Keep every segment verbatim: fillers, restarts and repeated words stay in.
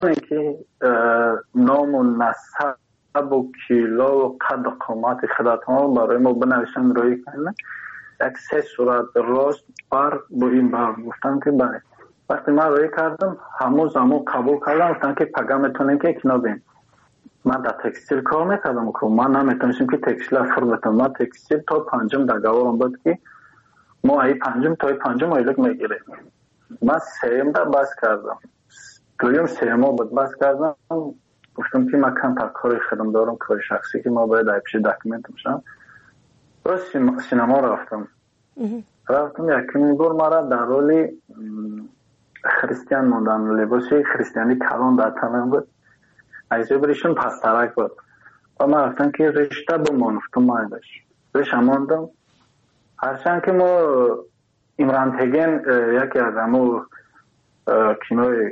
اینکه نام و نسب و کیلو و قد و قامت خودتان برای ما بنویسن روی کنن یک سه صورت راست بر با این بر گفتن که بله. وقتی من روی کردم همون زمان قبول کردم گفتن که پگه میتونین که اکنو بین. من در تکستیل کار میکردم که من نمیتونستم که تکستیل فر بتم. من تکستیل تا پنجم در گوارم بود که ما ای پنجم تا ای پنجم ایلک میگیریم. من سیم در بس کردم. دویم سیم ها بود بس کردم. گفتم که من کم تا کاری خودم دارم کاری شخصی که ما باید ای پیش داکیمنت میشم. باز سینما رفتم. رفتم یکی بار مرا در رولی خریستیان موندن لباسی خریستیانی کلان در تنم بود. ایزه بریشون پسترک بود و من رفتم که رشته بمانفتم مایدش رشته ماندم هرچند که ما امران تگین یکی از همو کینوی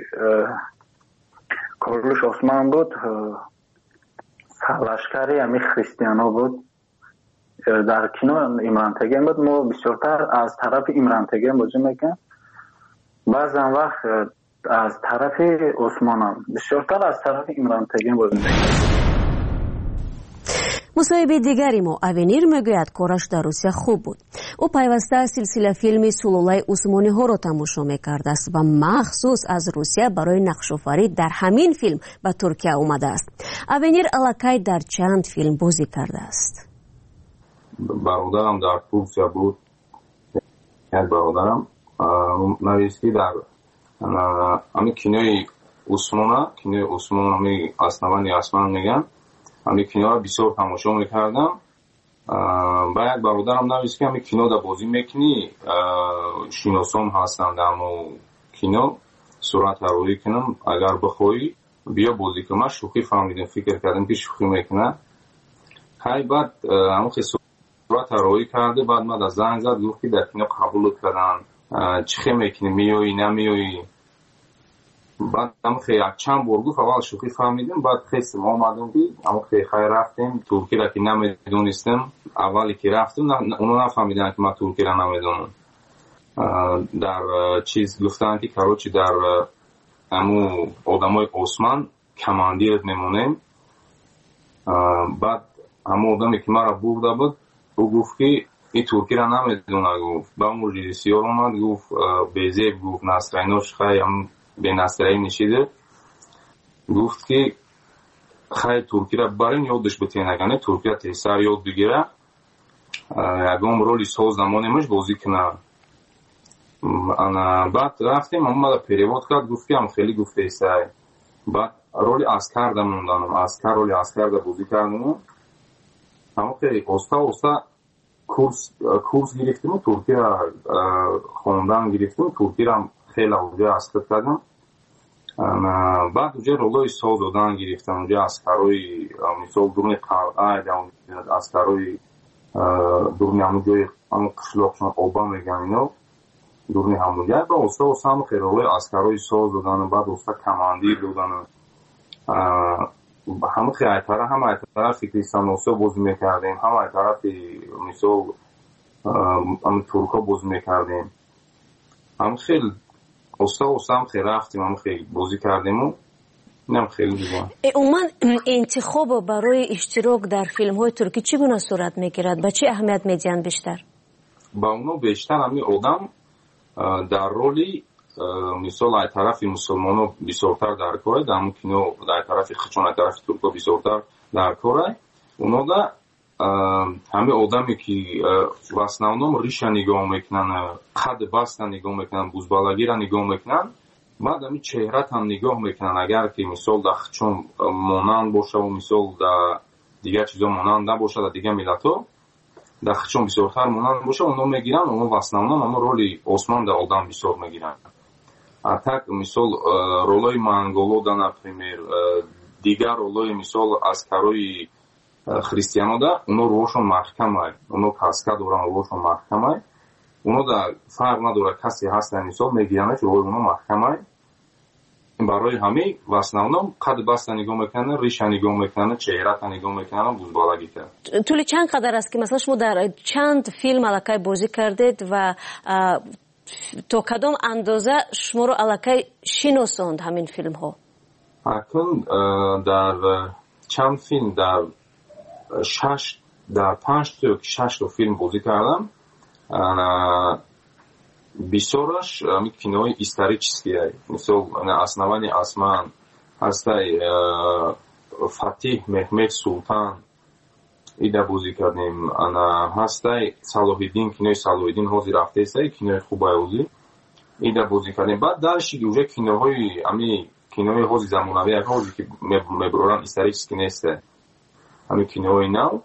کارلوش عثمان بود سرلشکری همی خریستیانا بود در کینو امران تگین بود ما بسیارتر از طرف امران تگین بازی میکن بعضا وقت از طرف عثمانم بسیارتر از طرف امران تگین بود. مصاحبه دیگری ما авенир میگوید کارش در روسیه خوب بود. او پیوسته سلسله فیلم سلولای عثمانی ها را تماشا میکرده است و مخصوص از روسیه برای نقش آفرینی در همین فیلم به ترکیه آمده است. авенир الکی در چند فیلم بازی کرده است. برادرم در ترکیه بود. یک برادرم نویسی در امی کینوی عثمانه کینوی عثمان امی اسنوانی اسمان میگن امی کینو را بسیار تماشا میکردم. باید برادرم نویسی که امی کینو در بازی میکنی شیناسان هستن در امو کینو صورت روی کنم اگر بخوایی بیا بازی کنم. شوخی فهمیدم فکر کردم که شوخی میکنه های بعد امو خیلی صورت روی کرده بعد ما در زنگ زد گفت که در کینو قبول کردن چخه میکنی میوی نمیوی بعد هم خیلی چند بار گفت اول شوخی فهمیدیم بعد خیلی ما آمدیم بید اما خیلی خیلی رفتیم ترکی را که نمیدونستیم اولی که رفتیم اونو نفهمیدن که ما ترکی را نمیدونم در چیز گفتن که کاروچی در امو آدمای عثمان کماندیر میمونیم بعد همو آدمی که ما را برده بود او گفت که این ترکی را نمیدونه گفت با اون رژیسور اومد گفت بیزیب گفت نصرینوش خیلی هم به نصرین نشیده گفت که خیلی ترکی را برین یادش بتین اگه نه ترکی را تیسر یاد بگیره یکم رولی ساز زمانیمش بازی کنه. بعد رفتیم اما ما پیرواد کرد گفت که هم خیلی گفت تیسر بعد رولی اسکر دا موندانم اسکر رولی اسکر دا بازی کردم اما خیلی استا استا کورس کورس گرفتیم ترکی را خوندن گرفتیم ترکی را خیلی اونجا اسکر کردم بعد اونجا رولای ساز دادن گرفتم اونجا اسکرای مثال درون قلعه اسکرای درون همونجای همون قشلاقشون قوبا میگن اینا درون همونجا با استا استا هم خیلی رولای اسکرای ساز دادن بعد استا کماندیر دادن همون خیلی طرف هم طرف کریستیانوسو بازی میکردیم هم طرف مثال هم ترکا بازی میکردیم هم خیلی استا استا هم خیلی رفتیم هم خیلی بازی کردیم و نم خیلی دیگه. عموما انتخاب برای اشتراک در فیلم های ترکی چگونه صورت میگیرد؟ به چه اهمیت میدین بیشتر؟ با اونو بیشتر همی آدم در رولی مثال ای طرف مسلمانو بسیارتر در کاره در همون کینو در طرف خچون ای طرف ترکا بسیارتر در کاره اونا دا همه آدمی که в основном ریشه نگاه میکنن قد بست نگاه میکنن بزبالگی را نگاه میکنن بعد همی چهره هم نگاه میکنن اگر که مثال در خچون مانند باشه و مثال در دیگر چیزا مانند نباشه در دیگر ملت ها در خچون بسیارتر مانند باشه اونا میگیرن اونا в основном اما رولی عثمان در آدم بسیار میگیرن так مثال رولای منگولو دا например دیگر رولای مثال اسکرای христиано да уно рӯшон маҳкамай уно каска доран рӯшон маҳкамай уно да фарқ надора касе ҳастан мисол мегирана ки рӯи уно маҳкамай барои ҳамаи в основном қад баста нигоҳ мекунанд риша нигоҳ мекунанд чеҳрата нигоҳ мекунанд бузбалагӣ кард. тӯли чанд қадар аст ки масалан шумо дар чанд филм аллакай бозӣ кардед ва то кадом андоза шуморо аллакай шиносонд ҳамин филмҳо? اکنون در چند فیلم در شش در پنج تا شش تا فیلم بازی کردم. بسیارش می кинои исторические. مثل основание осман هسтай فاتح محمد سلطان ایده بازی کردیم. انا هسтай صلاح‌الدین кинои صلاح‌الدین حاضر رفته است кинои خوبایوزی ایده بازی کردیم. بعد درشی уже киноҳои ами кинои ҳози замонавӣ як ҳози ки мебуран исторически нест ами кинои нав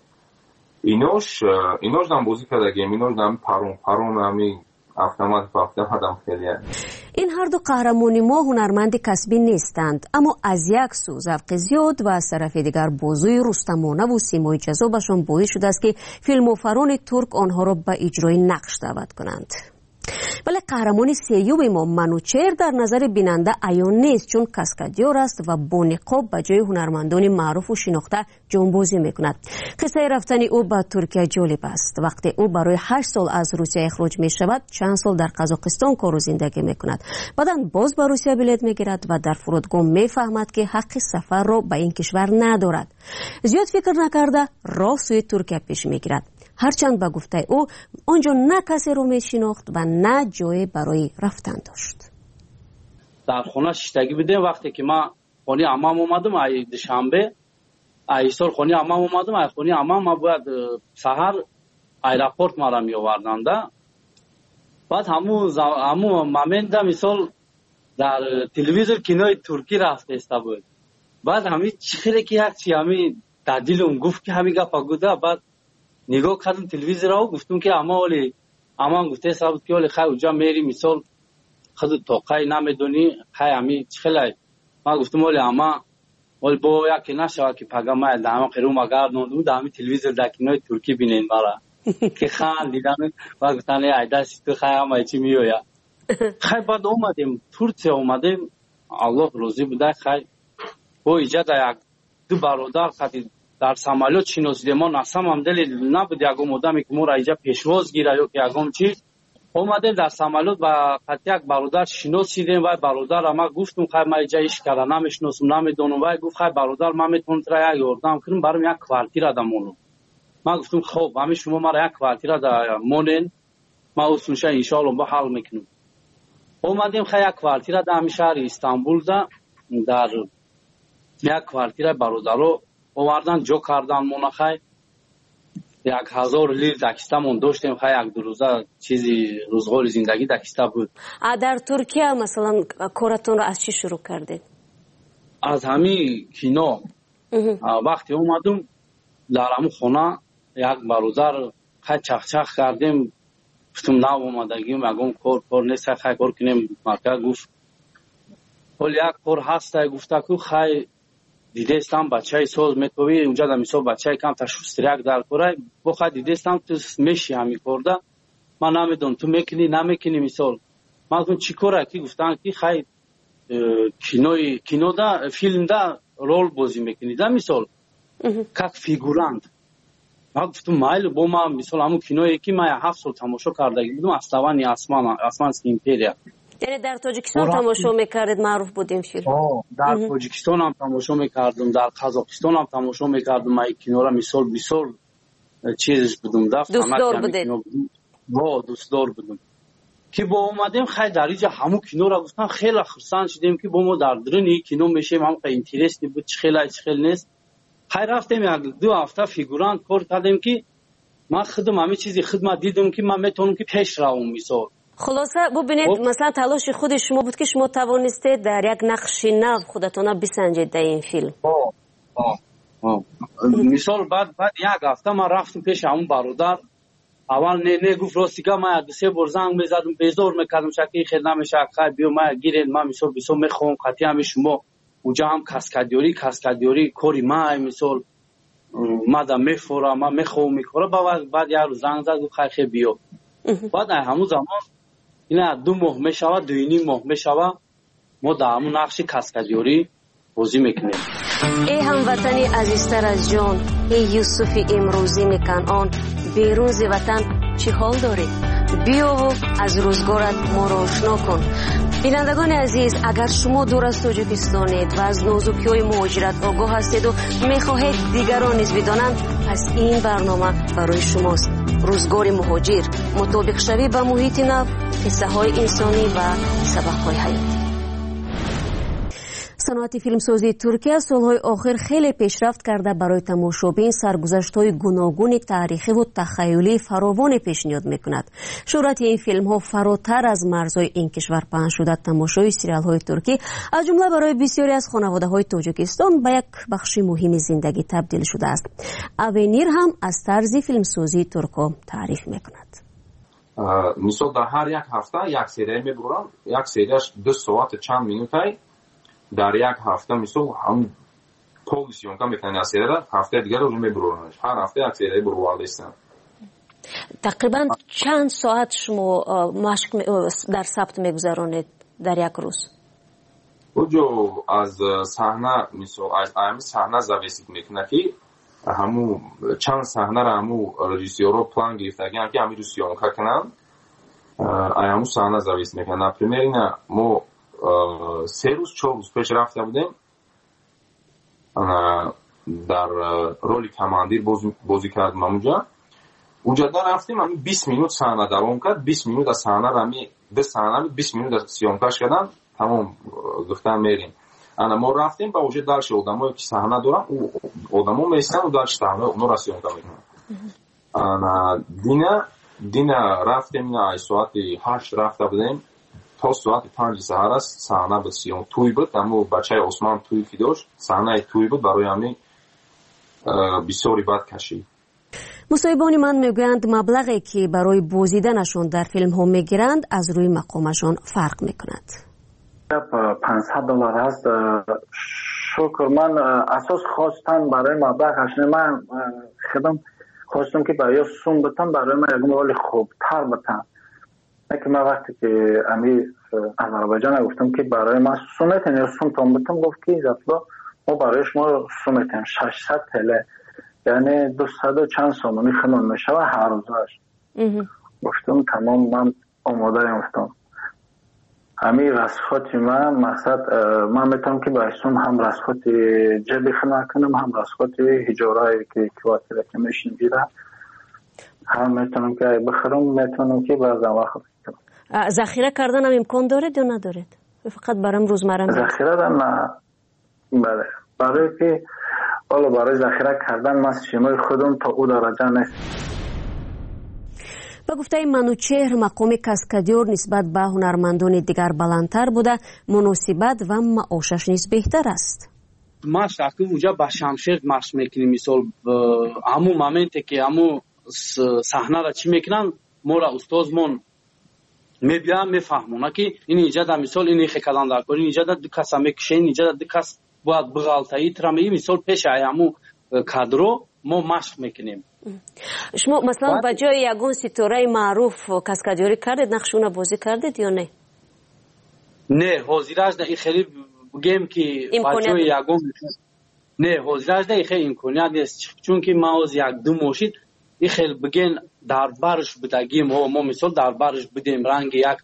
инош инош дам бозӣ кардагем. инош дам парон парон ами автомат автомат дам хеле. این هر دو قهرمانی ما هنرمند کسبی نیستند، اما از یک سو ذوق زیاد و از طرف دیگر بازوی رستمانه و سیمای جذابشان باعث شده است که فیلموفران ترک آنها را به اجرای نقش دعوت کنند. ولی قهرمان سیوم ما منوچهر در نظر بیننده عیان نیست، چون کاسکادیور است و با نقاب به جای هنرمندان معروف و شناخته جانبازی میکند. قصه رفتن او به ترکیه جالب است. وقتی او برای هشت سال از روسیه اخراج می شود، چند سال در قزاقستان کار و زندگی میکند. بعدا باز به روسیه بلیط میگیرد و در فرودگاه میفهمد که حق سفر را به این کشور ندارد. زیاد فکر نکرده راه سوی ترکیه پیش میگیرد. هرچند به گفته او آنجا نه کسی رو میشناخت و نه جای برای رفتن داشت. در خونه شیشتگی بودیم. وقتی که ما خونه عمام اومدم ای دوشنبه ای سال خونه عمام اومدم ای خونه عمام ما باید سحر ایرپورت ما را می آوردند. بعد همون همون مومنت مثال در تلویزیون کینوی ترکی رفته است بود. بعد همین چخیره که یک چی همین در دلم گفت که همین گپ گفته. بعد نگاه کردم تلویزیون را گفتم که اما ولی اما گفته ثابت که ولی خیلی اونجا میری مثال خود توقعی نمیدونی خیلی همی چخیله. ما گفتم ولی اما ولی با یکی نشوه که پگم های دامه قیروم اگر نوندم دامی تلویزیون در کنای ترکی بینین برا که خان دیدن و گفتن ایده سیتو خیلی همه چی میویا. خیلی بعد اومدیم ترکیه اومدیم. الله روزی بوده. خیلی با ایجاد یک دو برادر خیلی در سامالیات شناسیده ما نسام هم دلی نبود یکم آدمی که ما را اینجا پیشواز گیره یا که یکم چیز اومدیم در سامالیات و خط یک برادر شناسیدیم و برادر ما گفتم خیلی ما اینجا ایش کرده نمیشناسم نمیدونم و گفت خیلی برادر ما میتونم ترا یک یاردم کنم برام یک کوارتیر دامونم. ما گفتم خب همین شما ما را یک کوارتیر دامونین ما اصولش ان شاء الله با حل میکنم. اومدیم خیلی یک کوارتیر دام شهر استانبول دا در یک کوارتیر برادرو آوردن جو کردن منخای یک هزار لیر دکستمون داشتیم. خیلی یک دو روزه چیزی روزگار زندگی دکسته بود. در ترکیه مثلا کارتون را از چی شروع کردید؟ از همین کینو. وقتی اومدم در همون خونه یک برادر خیلی چخچخ کردیم. گفتم نه اومدگیم اگم کار کار نیست خیلی کار کنیم. مرکه گفت ولی یک کار هست گفته که خیلی دیده استم بچه سوز میتوی اونجا در مثال بچه کم تشوستریک در کاره بخواه دیده استم تو میشی همی کرده. من نمیدون تو میکنی نمیکنی مثال من کن چی کاره که گفتن که خیلی کینوی کینو دا فیلم دا رول بازی میکنی دا مثال که فیگورند. من گفتم مایل با ما مثال همون کینوی که من هفت سال تماشا کرده بودم اسلوانی اسمان اسمانسکی ایمپریا. یعنی در تاجیکستان تماشا میکردید معروف بود این فیلم؟ در تاجیکستان هم تماشا میکردم در قزاقستان هم تماشا میکردم. من کینو را مثال بسیار چیزش بودم دفت دوست دار بودید؟ با دوست دار بودم که با اومدیم خیلی در اینجا همون کینو را گفتن خیلی خرسان شدیم که با ما در درنی کینو میشیم هم خیلی انترستی بود چه خیلی چه خیلی نیست. خیلی رفتیم یک دو هفته فیگوران کار کردیم که من خودم همه چیزی خدمت دیدم که من میتونم که پیش روم مثال. خلاصه ببینید مثلا تلاش خود شما بود که شما توانستید در یک نقش نو خودتون بسنجید در این فیلم. آه آه آه. مثال بعد بعد یک هفته ما رفتم پیش همون برادر. اول نه نه گفت راستیگه ما دو سه بار زنگ میزدم بیزار میکردم شکی خیلی نمیشه خیلی بیا ما گیرین ما مثال بسیار میخوام قطعی هم شما اونجا هم کاسکادیوری کاسکادیوری کوری ما مثال ما دا میفورم ما میخوام میخوره بعد بعد یه روز زنگ زد گفت خیلی بیا. بعد همون زمان اینا دو ماه میشوه دو اینی ماه میشوه ما در همون نقش کاسکادیوری بازی میکنیم. ای هموطنی عزیزتر از جان، ای یوسف امروزی کنعان، بیرون ز وطن چی حال داری؟ بیا و از روزگارت ما را آشنا کن. بینندگان عزیز، اگر شما دور از تاجیکستانید و از نازکی‌های مهاجرت آگاه هستید و می‌خواهید دیگران نیز بدانند، پس این برنامه برای شماست. روزگار مهاجر، مطابق شوی با محیط نو، قصه‌های انسانی و سبق‌های حیاتی. صنعت فیلمسازی ترکیه سالهای آخر خیلی پیشرفت کرده برای تماشابین سرگذشت‌های گوناگون تاریخی و تخیلی فراوان پیشنهاد می‌کند. شهرت این فیلم‌ها فراتر از مرزهای این کشور پهن شده. تماشای سریال‌های ترکی از جمله برای بسیاری از خانواده‌های تاجیکستان به یک بخش مهم زندگی تبدیل شده است. اونیر هم از طرز فیلمسازی ترک‌ها تعریف می‌کند. مثلا در هر یک هفته یک سری می‌برم، یک سریش دو ساعت چند مینوتی در یک هفته مثل هم پول سیونکا میکنن از سریال هفته دیگر رو میبرونش. هر هفته یک سری برواده هستن. تقریبا چند ساعت شما مشق در ثبت میگذرانید در یک روز؟ اوجو از صحنه مثل از امی صحنه زاویسید میکنه که همو چند صحنه را همو رژیسورو پلان گرفتگن که همین رو سیونکا کنن. همو صحنه زاویسید میکنن. پریمیر اینا ما سه روز چهار روز پیش رفته بودیم در رولی کماندیر بازی کردم اونجا. اونجا در رفتیم همین بیست مینوت صحنه دوام کرد. بیست مینوت از صحنه را می ده صحنه بیست مینوت از سیونکاش کردن. تمام گفتن میریم. انا ما رفتیم با وجود درش آدمایی که صحنه دارن او آدما میسن و درش صحنه اونو را سیونکا میکنن. انا دینا دینا رفتیم نه ساعت هشت رفته بودیم. تا ساعت پنج سحر است صحنه بسیار توی بود. اما بچه عثمان توی که داشت صحنه توی بود برای همین بسیاری بد کشید. مصاحبان من میگویند مبلغی که برای بازدیدنشان در فیلم ها میگیرند از روی مقامشان فرق میکند. پانصد دلار است. شکر من اساس خواستم برای مبلغش نه. من خودم خواستم که برای سوم بتم برای من یک مقدار خوبتر بتم. که من وقتی که امی آذربایجان گفتم که برای ما سومتن یا سوم تام بتم گفت که زفلا ما برای شما سومتن ششصد تله یعنی دویست و چند سومانی خمون میشه و هر روزش. گفتم تمام من آماده ام. گفتم امی رسخاتی من مقصد من میتونم که برای سوم هم رسخاتی جبی خنا کنم هم رسخاتی هجارهایی که کواتر که میشن گیره هم میتونم که بخرم میتونم که بعضا وقت ذخیره کردن هم امکان دارید یا ندارید؟ فقط برام روزمره ذخیره دارم نه. بله برای که حالا برای ذخیره کردن من شیمای خودم تا او درجه نیست. با گفته منوچهر مقام کاسکادیور نسبت به هنرمندان دیگر بلندتر بوده، مناسبت و معاشش نیز بهتر است. ما شاکی اونجا با شمشیر مشق میکنیم. مثال همون مومنتی که همون صحنه را چی میکنن ما را استادمون میبیان میفهمونه که این اینجا در مثال این خیکلان در کنی اینجا در دو کس هم میکشه اینجا در دو کس باید بغالتایی ترمی مثال پیش ایامو کادرو ما مشق میکنیم. شما مثلا با جای یگون ستاره معروف کاسکادیوری کردید نقشونه بازی کردید یا نه؟ نه حاضرش نه. این خیلی بگیم که با جای یگون نه حاضرش نه. خیلی امکانیت نیست چون که ما از یک دو ماشین این خیلی بگین در برش بدگیم ها ما مثال در برش بدیم رنگ یک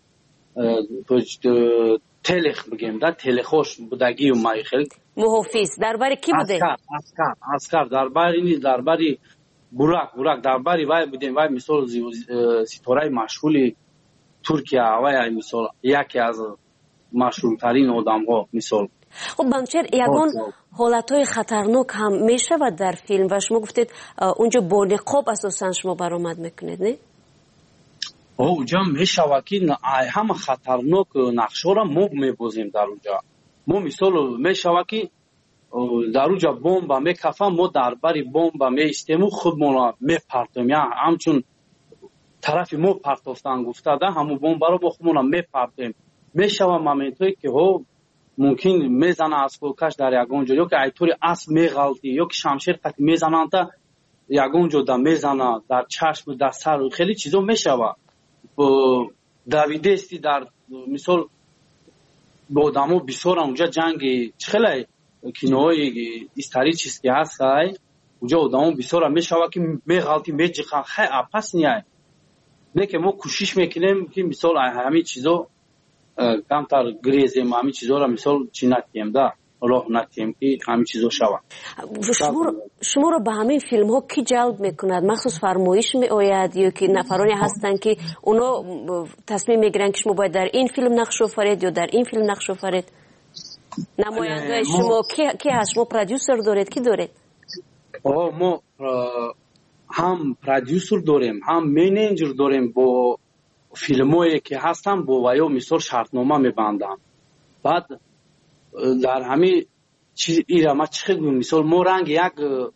تلخ بگیم در تلخوش بدگیم ما خیلی محافظ در باری کی بوده؟ اسکر اسکر اسکر در باری نیست در باری براک براک در باری وای بودیم وای مثال ستاره مشغول ترکیه وای مثال یکی از مشهورترین آدم ها مثال. خب بمچر یگون حالتهای خطرناک هم میشه و در فیلم و شما گفتید اونجا با نقاب اساسا شما برآمد میکنید نه؟ اونجا میشه که همه خطرناک نقشه را ما میبازیم در اونجا. ما مثال میشه که در اونجا بمب میکفم ما در بری بمب میستیم و خود ما میپرتیم یا همچون طرف ما پرتافتن گفته ده همون بمب را با خودمون میپرتیم. میشه مومنتی که ها ممکن میزنه از فوکش در یگونجا یا که ایطوری اسب میغلطی یا که شمشیر قطع میزنن تا یگونجا در میزنه در چشم در سر خیلی چیزا میشوه. دویدستی در مثال با آدمو بسیار اونجا جنگی خیلی کینوهای استاری چیز که هست اونجا آدمو بسیار میشوه که میغلطی میجخه خیلی اپس نیه نه که ما کوشش میکنیم که مثال همین چیزا камтар грезем ҳамин чизҳоро мисол чӣ накием да роҳ накием ки ҳамин чизҳо шавад. шуморо ба ҳамин филмҳо кӣ ҷалб мекунад? махсус фармоиш меояд ё ки нафароне ҳастанд ки оно тасмим мегиранд ки шумо бояд дар ин филм нақш офаред ё дар ин филм нақш офаред? намояндаи шумо ки ҳаст? шумо продюсер доред, кӣ доред? мо ҳам продюсер дорем, ҳам менеҷер дорем. бо филмое ки ҳастан бо ваё мисол шартнома мебандам. баъд дар ҳами ира ма чӣ хел мисол мо ранги як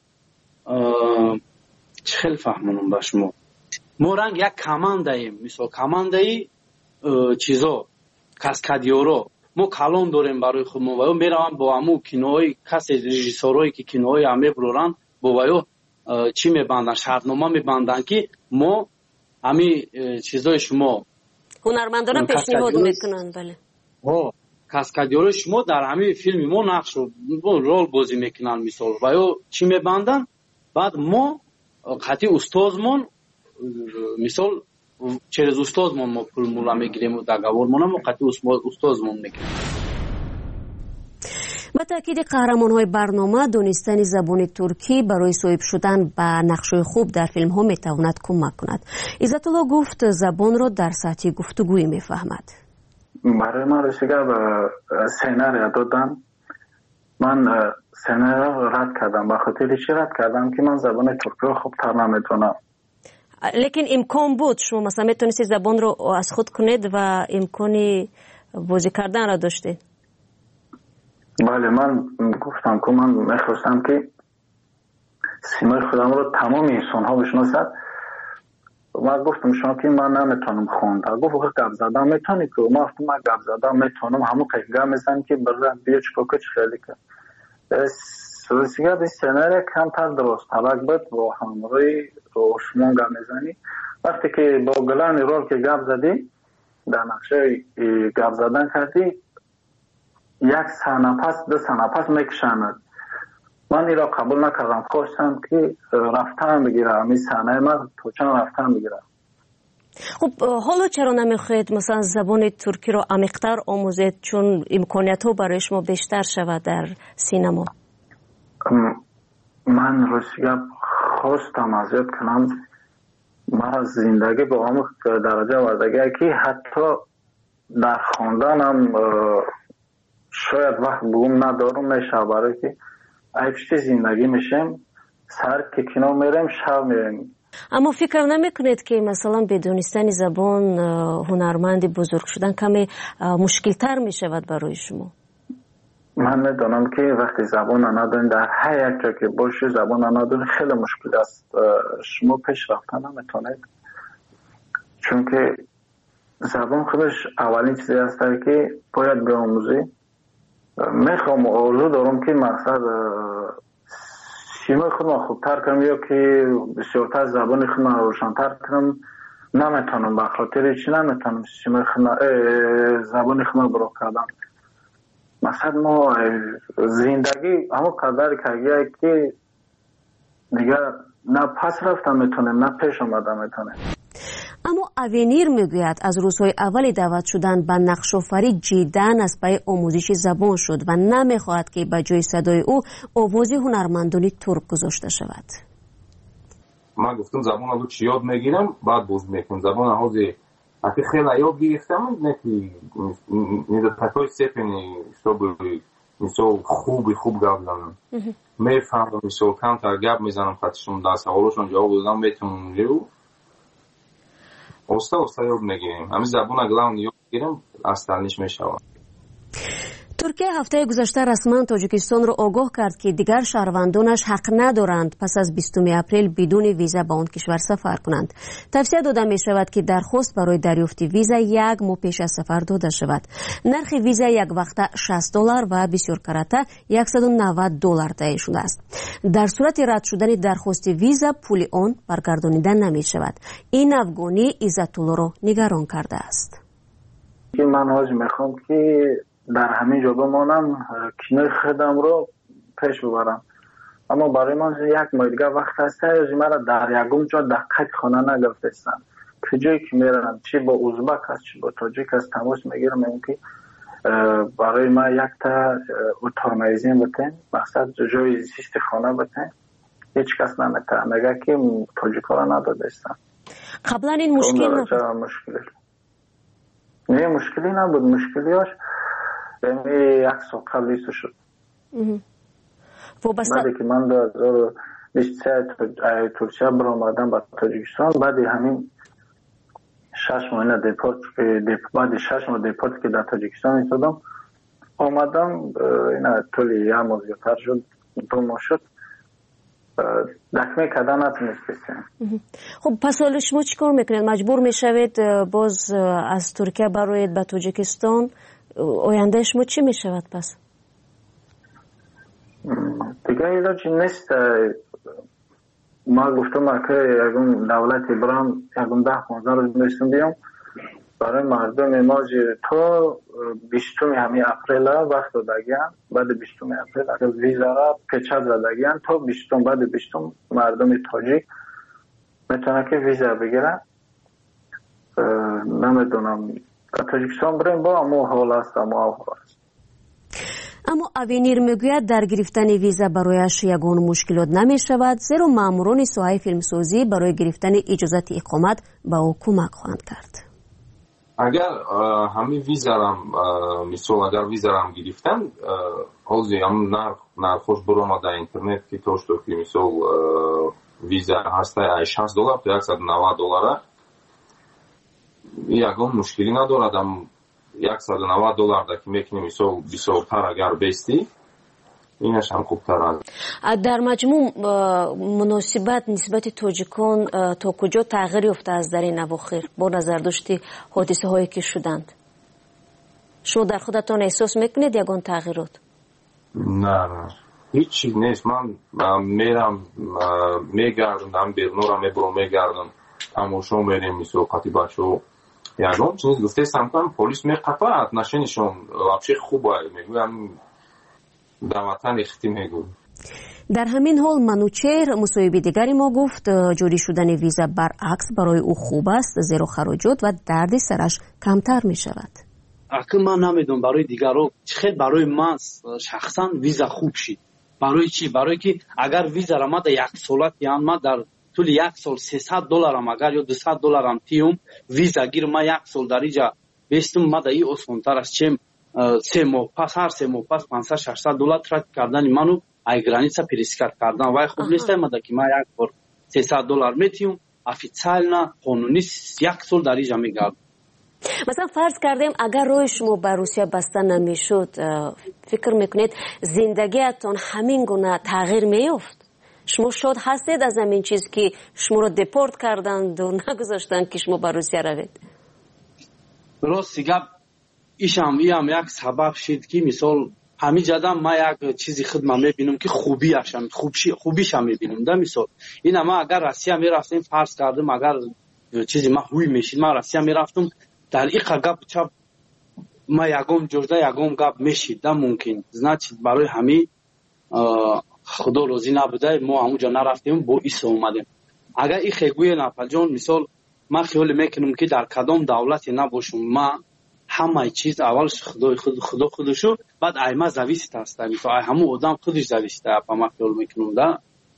чӣ хел фаҳмонам ба шумо, мо ранги як командаем, мисол командаи чизо каскадёро мо калон дорем барои худ. мо ваё меравам бо ҳамун киноҳои касе режиссёрое ки киноҳои ҳаме буроранд бо ваё чӣ мебанданд, шартнома мебанданд ки мо ҳами чизои шумо ҳунармандона пешниҳод мекунанд. Бале каскадёри шумо дар ҳамин филми мо нақш рол бозӣ мекунанд мисол ваё чӣ мебанданд. баъд мо қатъи устозмон мисол через устозмон мо пул мула мегирем, договормона мо қатъи устозмон мегирем. ба таъкиди қаҳрамонҳои барнома донистани забони туркӣ барои соҳиб шудан ба нақшҳои хуб дар филмҳо метавонад кӯмак кунад. Иззатулло гуфт забонро дар сатҳи гуфтугӯӣ мефаҳмад. برای من رسیده به سیناریا دادن. من سیناریا رد کردم. به خاطر چی رد کردم که من زبان ترکی رو خوب تر نمیتونم. لیکن امکان بود شما مثلا میتونستید زبان رو از خود کنید و امکانی بازی کردن را داشتید؟ بله من گفتم که من میخواستم که سیمای خودم رو تمام انسان ها بشناسد. من گفتم شما که من نمیتونم خوندم. گفت که گپ زدن میتونی که ما گفتم من گپ زدن میتونم همون قیقه میزن که برای بیا چکوکه چه خیلی که سوزیگه به سناریو کمتر درست حلق بود با همروی رو شما گپ میزنی. وقتی که با گلانی رول که گپ زدی در نقشه گپ زدن کردی یک سنه پس دو سنه پس میکشند. من این را قبول نکردم. خواستم که رفتن بگیرم این صحنه من تو چند رفتن بگیرم. خب حالا چرا نمیخواید مثلا زبان ترکی رو عمیق‌تر آموزید چون امکانیت ها برای شما بیشتر شود در سینما؟ من روسیه خواستم ازیاد کنم من زندگی با عمق درجه وردگی که حتی در خواندنم شاید وقت بگم ندارم میشه برای که ایفشتی زندگی میشم سر که کنو میرم شب میرم. اما فکر نمیکنید که مثلا بدونستن زبان هنرمند بزرگ شدن کمی مشکل تر میشود برای شما؟ من میدونم که وقتی زبان ندارین در هر یک جا که باشی زبان ندارین خیلی مشکل است. شما پیش رفتن نمیتونید چون که زبان خودش اولین چیزی است که باید بیاموزی. میخوام آرزو دارم که مقصد سیمای خودم خوبتر کنم یا که بسیارتر زبان خودم روشنتر کنم. نمیتونم به خاطر چی نمیتونم سیمای خودم زبان خودم برو کردم. مثلا ما زندگی همون قدر کردیم که دیگه نه پس رفتم میتونم نه پیش آمدم میتونم. اما اوینیر میگوید از روزهای اولی دعوت شدن به نقش‌آفری جداً از پای آموزش زبان شد و نمیخواهد که به جای صدای او آواز هنرمندان ترک گذاشته شود. من گفتم زبان رو چی یاد میگیرم بعد باز میکنم زبان حاضر اگه خیلی یاد گرفتم نکی نیده تکای سپنی شبه مثل خوبی خوب گاب دارم میفهمم مثل کم تر گاب میزنم خطشون در سوالشون جواب دادم بهتون لیو اوستا اوستا یاد میگیریم همین زبان اگه اون یاد گیرم اصلنیش میشوم. ترکیه هفته گذشته رسما تاجیکستان را آگاه کرد که دیگر شهروندانش حق ندارند پس از بیستم اپریل بدون ویزا به آن کشور سفر کنند. توصیه داده می شود که درخواست برای دریافت ویزا یک ماه پیش از سفر داده شود. نرخ ویزا یک وقته شصت دلار و بسیار کرده صد و نود دلار تعیین شده است. در صورت رد شدن درخواست ویزا پول آن برگردانیده نمی شود. این افغانی عزت‌الله را نگران کرده است. من حاج میخوام که در همین جا بمانم کینه خودم رو پیش ببرم اما برای من یک ماه دیگه وقت هست از مرا در یکم جا دقیق خانه نگرفتستن کجایی که میرن چی با ازبک هست چی با تاجیک هست تماس میگیرم میگم که برای ما یک تا اتاق میزین بتین مقصد جای زیست خانه بتین هیچ کس نمیتونه مگه که تاجیک ها را نداده استن. قبلا این مشکل نبود؟ مشکلی نه مشکلی نبود، مشکلیاش یعنی یک سال قبل ایسو شد بعدی که من در بیست و سه ترکیه برآمدم به تاجیکستان بعد همین شش ماه دیپورت بعد شش ماه دیپورت که در تاجیکستان ایستادم آمدم اینا طولی یه ماه زیادتر شد دو ماه شد دکمه کده نتونست بسیم. خب پس حالا شما چی کار میکنید؟ مجبور میشوید باز از ترکیه برایید به تاجیکستان؟ آینده شما چی میشود پس؟ دیگه ایلاجی نیست. ما گفتم که یکم دولتی برام یکم ده پانزده روز میشتم بیام برای مردم ما تا بیستم همین اپریل وقت دادگیان بعد بیستم اپریل اگر ویزا را پیچه دادگیان تا بیستم بعد بیستم مردم تاجیک میتونه که ویزا بگیرن. نمیدونم تاجیکستان بریم با اما حال است اما حال است. اما اوینیر میگوید در گرفتن ویزا برایش یگان مشکلات نمی شود زیرا ماموران ساحه فیلمسازی برای گرفتن اجازت اقامت به او کمک خواهند کرد. اگر همین ویزا را مثال اگر ویزا را گرفتن حاضی هم نرخ نرخش برام در اینترنت که توش تو که مثال ویزا هسته شصت دلار تا صد و نود دلار یگان مشکلی ندارد. هم صد و نود دلار دا که میکنی مثال بیشتر اگر بیستی اینش هم خوبتر است. در مجموع مناسبت نسبت تاجیکان تا کجا تغییر یافته از در این اواخر با نظر داشتی حادثه هایی که شدند؟ شما در خودتان احساس میکنید یگان تغییرات؟ نه نه هیچ چیز نیست. من میرم میگردم بیرون را میبرم میگردم تماشا میریم مثل قطیبه شو یگان چیز گفته سمکن پلیس میقفه نشینشون وابشه خوبه میگویم در وطن اختی میگو. در همین حال منوچهر مصاحبه دیگری ما گفت جاری شدن ویزا برعکس برای او خوب است زیرا خراجات و درد سرش کمتر می شود. اصلا من نمیدونم برای دیگران چقدر برای من شخصا ویزا خوب شد. برای چی؟ برای که اگر ویزا را ما در یک سالت یا ما در طول یک سال سیصد دلار هم اگر یا دویست دلار هم تیم ویزا گیر ما یک سال در اینجا بیستم ما در این اسمانتر از چیم سه ماه پس هر سه ماه پس پانصد ششصد دلار ترک کردن منو ای گرانیسا پریسکار کردن وای خوب نیست مده که ما یک بار سیصد دلار میتیم افیциально قانونی یک سال در اینجا میگردم. مثلا فرض کردیم اگر روی شما به روسیه بسته نمیشد فکر میکنید زندگیتون همین گونه تغییر میافت؟ شما شاد هستید از همین چیز که شما رو دیپورت کردند و نگذاشتند که شما به روسیه روید؟ راست گپ ایشم هم یک سبب شد که مثال همین جدم ما یک چیزی خدمت میبینم که خوبی هستم خوبی خوبیش هم میبینم. در مثال این ما اگر روسیه میرفتیم فرض کردم اگر چیزی ما هوی میشید ما روسیه میرفتم در این گپ چپ ما یگم جرده یگم گپ میشید در ممکن значит برای همین خدا روزی نبوده ما اونجا نرفتیم با ایسا اومدیم. اگر این خیگوی نپل جان مثال ما خیال میکنم که در کدام دولتی نباشم ما همه چیز اولش خدا خود خدا خودشو بعد ایما زویست است تو همون آدم خودش زویسته اپا ما خیال میکنم ده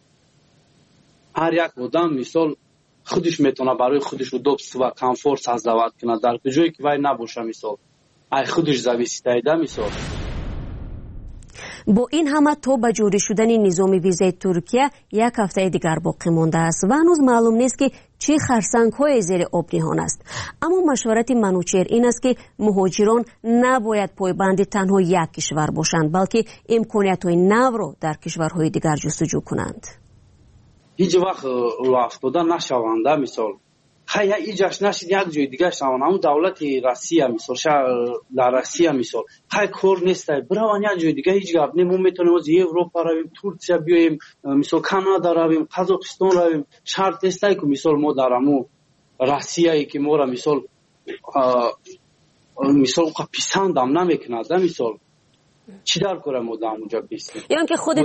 هر یک آدم مثال خودش میتونه برای خودش دوست و کامفورت سازد کنه در کجایی که وای نباشه مثال ای خودش زویسته ده مثال. با این همه تا به جاری شدن نظام ویزای ترکیه یک هفته دیگر باقی مانده است و هنوز معلوم نیست که چه خرسنگ های زیر آب نهان است. اما مشورت منوچهر این است که مهاجران نباید پایبند تنها یک کشور باشند بلکه امکانیت های نو را در کشورهای دیگر جستجو کنند. هیچ وقت افتاده نشوند مثال خیلی ایجاش نشید یک جای دیگه شوند همون دولت روسیه مثال در روسیه مثال خیلی کار نیست برای یک جای دیگه هیچ گپ نمون میتونیم از اروپا رویم ترکیه بیایم مثال کانادا رویم قزاقستان رویم شرط است که مثال ما در همون روسیه ای که ما را مثال مثال پسند هم نمیکند مثال چی در کاره ما در اونجا بیستیم یا که خود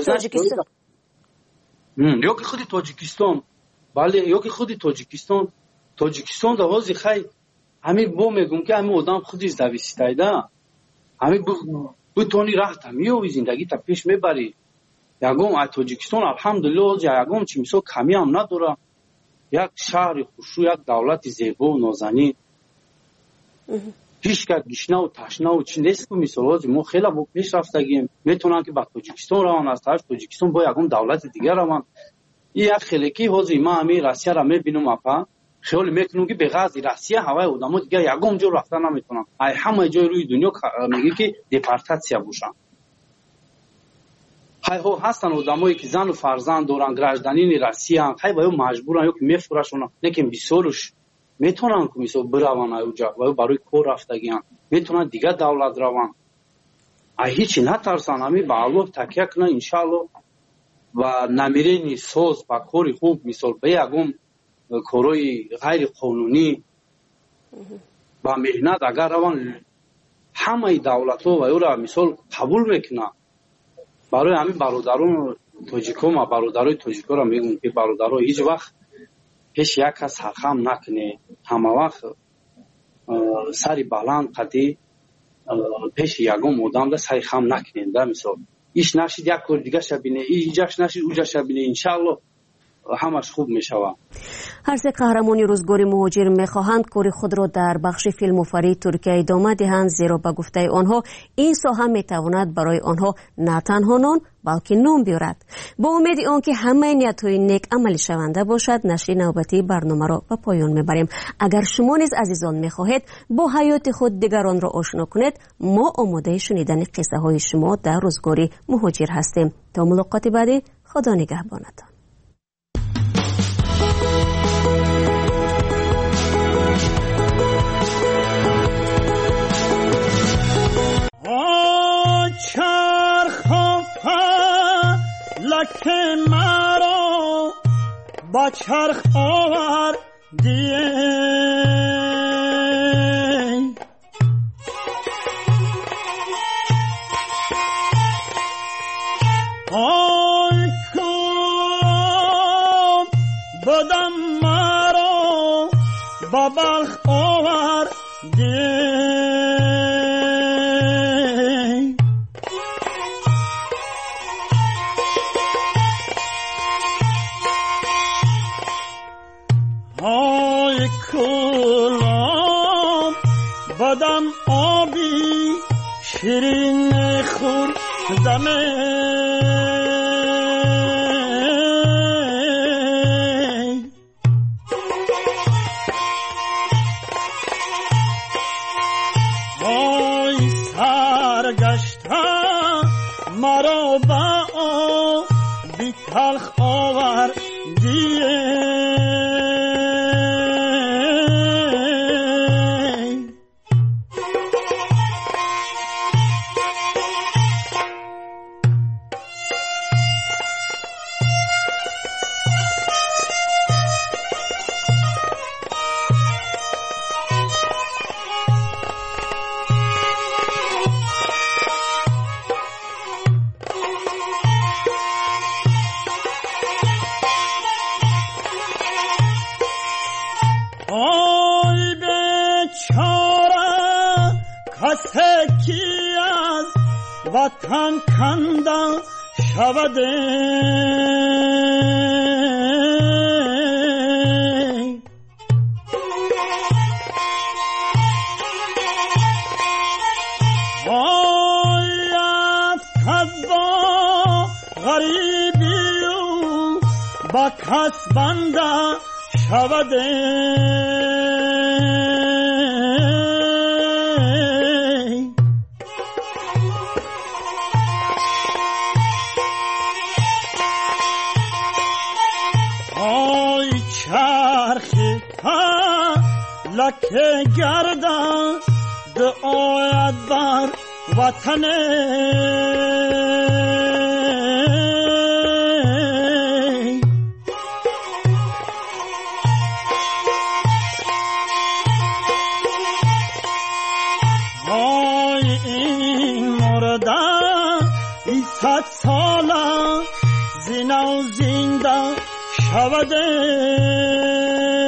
тоҷикистон да ҳози хай ҳамин бо мегум ки ҳамин одам худиш зависитайда ҳамин битони рафта миёви зиндагита пеш мебари ягом ай тоҷикистон алҳамдулилло ҳози ягом чи мисол камӣ ҳам надора як шаҳри хушу як давлати зебо нозанин ҳеч кас гишнаву ташнаву чи нест ку мисол ҳози мо хела бо пеш рафтагем метавонанд ки ба тоҷикистон раванд аз тарафи тоҷикистон бо ягом давлати дигар раванд ин як хелеки ҳози ман ҳамин россияро мебинам апа خیال میکنم که به غاز روسیه هوای آدم‌ها دیگه یگام جور رفتن نمیتونن ای همه جای روی دنیا میگه که دپارتاسیا باشن های ها هستن آدمایی که زن و فرزند دارن گراجدانین روسیه ان های باید مجبورن یا که میفروشن نه که بیسولش میتونن که مثلا بروان اونجا و برای کار رفتگیان میتونن دیگه دولت روان ای هیچ نترسن همین به الله تکیه کنن ان شاء الله و نمیرینی سوز با کاری خوب مثلا به یگام کارهای غیر قانونی با مهنت اگر روان همه دولت ها و او را مثال قبول میکنن برای همین برادران تاجیک ها و برادرای تاجیک ها را میگم که برادرها هیچ وقت پیش یک کس سرخم نکنه همه وقت سری بلند قدی پیش یگم آدم را سری خم نکنین ده مثال ایش نشید یک کار دیگه شبینه ایجاش نشید اوجا شبینه انشاءالله همش خوب میشود. هر سه قهرمانی روزگاری مهاجر میخواهند کار خود را در بخش فیلم‌آفرینی ترکیه ادامه دهند زیرا به گفته آنها این ساحه میتواند برای آنها نه تنها نان بلکه نام بیارد. با امید آنکه همه نیت‌های نیک عملی شونده باشد نشر نوبتی برنامه را به پایان میبریم. اگر شما نیز عزیزان میخواهید با حیات خود دیگران را آشنا کنید ما آماده شنیدن قصه های شما در روزگاری مهاجر هستیم. تا ملاقات بعدی خدا نگهبانتان. که مرا با چرخ آوردی آی کام بدم مرا با بلخ آوردی بدم آبی شیرین خوردم آی سرگشته مرا با آبی تلخ آوردی وطن کنده شوده باید کد با غریبی و با کس بنده شوده لکه گردن دعایت بر وطن های این مردن ای صد ساله زینه و زنده شوده